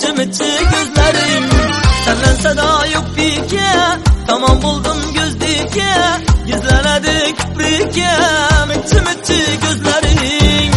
Mıçı mıçı gözlerim. Senden seda yok birke, tamam buldum gözdike. Gizlenedik birke, mıçı mıçı gözlerim.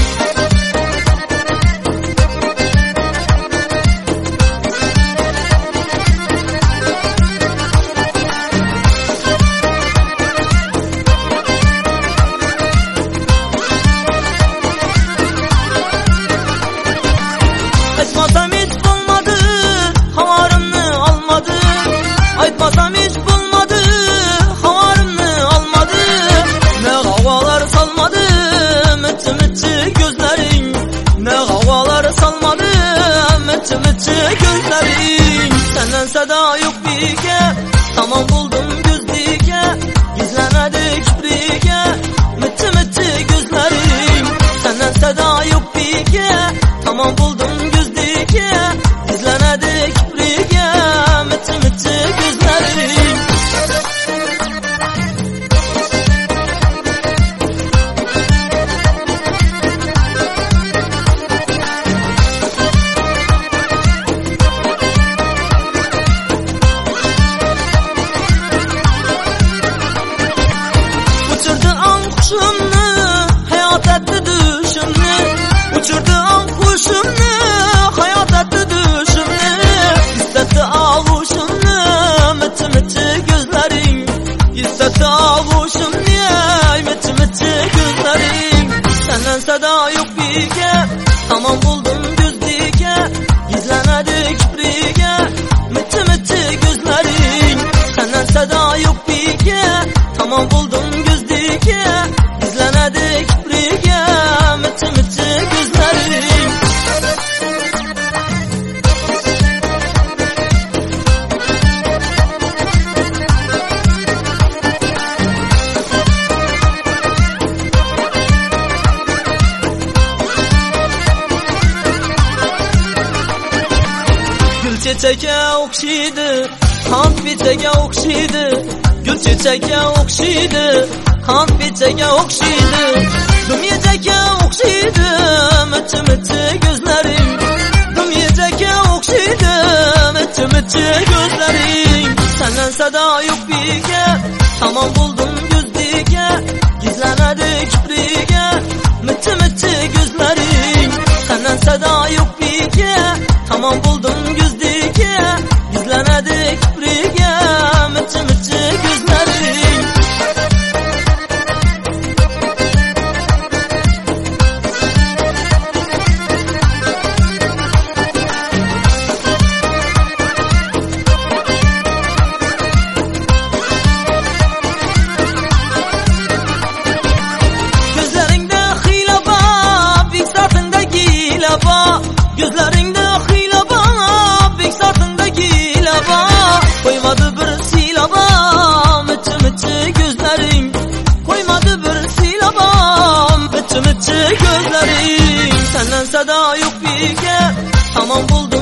Aytmasam hiç bulmadı, havarımını almadı. Aytmasam hiç bulmadı, havarımını almadı. Ne havalar salmadı, mıçı mıçı gözlerin. Ne havalar salmadı, mıçı mıçı gözlerin. Senden seda yok birge, tamam buldum gözdike. Gizlenedik birge, mıçı mıçı gözlerin. Senden seda yok birge, tamam buldum gözdike. Gizlenedik birge, mıçı mıçı gözlerin. Uçurdu an kuşumnu, hayat etti düşümnü. Uçurdu an kuşumnu, hayat etti düşümnü. Hissetti ağuşumnu, mıçı mıçı gözlerin. Hissetti ağuşumnu, mıçı mıçı gözlerin. Senden seda yok birge, tamam buldum gözdike. Gizlenedik birge, mıçı mıçı gözlerin. Senden seda yok birge, tamam buldum gözdike. Gizlenedik birge, mıçı mıçı gözlerin. Gül çiçeğe okşaydı, kant biçeğe okşaydı. Gül çiçeğe okşaydı, kant biçeğe okşaydı. Dümyeceke okşaydı, mıçı mıçı gözlerim. Dümyeceke okşaydı, mıçı mıçı gözlerim. Senden seda yok birge, tamam buldum gözdike. Gizlenedik birge, mıçı mıçı gözlerim. Senden seda yok birge, tamam buldum gözdike. Gizlenedik birge, mıçı mıçı gözlerim. Gözlerinde hilaba, bir sırtında gilaba. Gözlerinde hilaba, bir sırtında gilaba. Koymadı bir silaba, mıçı mıçı gözlerin. Koymadı bir silaba, mıçı mıçı gözlerin. Senden seda yok birge, tamam buldum